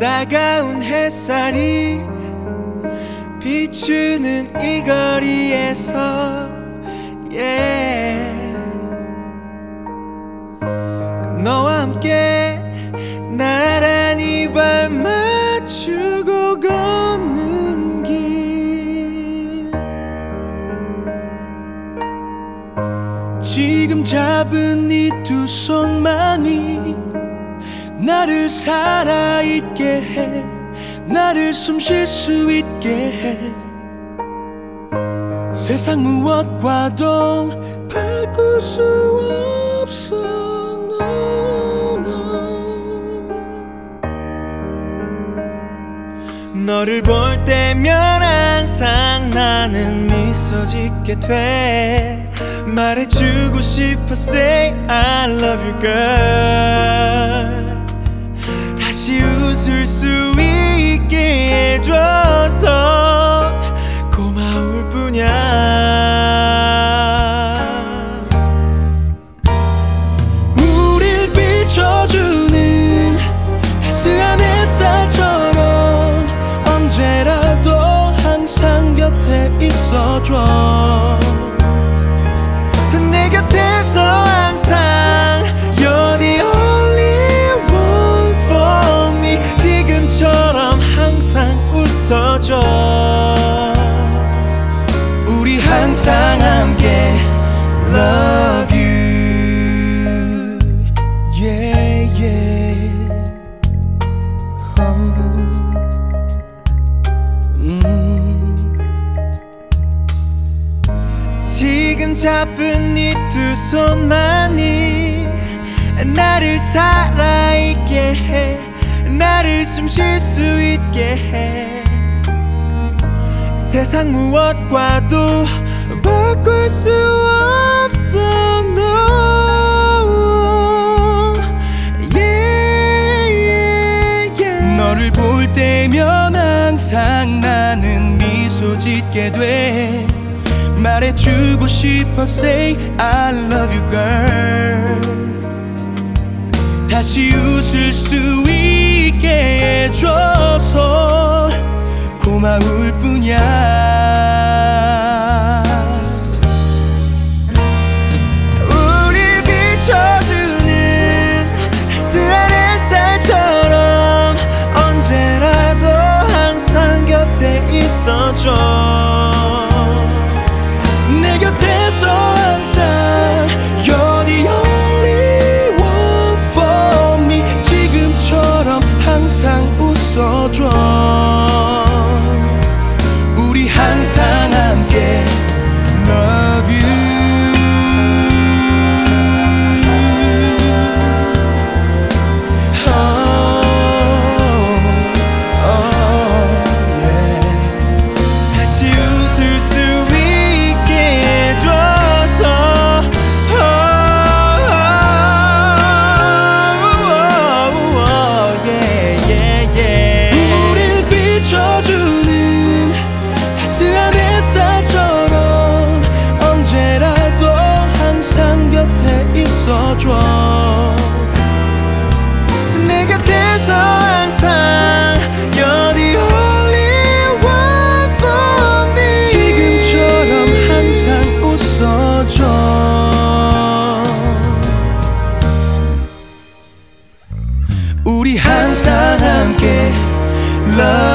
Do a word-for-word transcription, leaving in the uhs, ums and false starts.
따가운 햇살이 비추는 이 거리에서 yeah. 너와 함께 나란히 발 맞추고 걷는 길, 지금 잡은 이 두 손만이 나를 살아있게 해, 나를 숨 쉴 수 있게 해. 세상 무엇과도 바꿀 수 없어. no, no. 너를 볼 때면 항상 나는 미소 짓게 돼. 말해주고 싶어 say I love you girl. 다시 웃을 수 있게 해줘서 고마울 뿐이야. 우릴 비춰주는 따스한 햇살처럼 언제라도 항상 곁에 있어줘. 내 곁에서 항상 You're the only one for me. 지금처럼 항상 웃어줘. 우리 항상 함께 Love you yeah, yeah. oh. 음. 지금 잡은 이 두 손만이 나를 살아있게 해, 나를 숨 쉴 수 있게 해. 세상 무엇과도 바꿀 수 없어. no. yeah, yeah, yeah. 너를 볼 때면 항상 나는 미소 짓게 돼. 말해주고 싶어 say I love you girl. 다시 웃을 수 있게 해줘서 고마울 뿐이야. 우릴 비춰주는 따스한 햇살처럼 언제라도 항상 곁에 있어줘. 내 곁에서 항상 You're the only one for me. 지금처럼 항상 웃어줘. 우리 항상 함께 Love you. 내 곁에서 항상 You're the only one for me. 지금처럼 항상 웃어줘. 우리 항상 함께 Love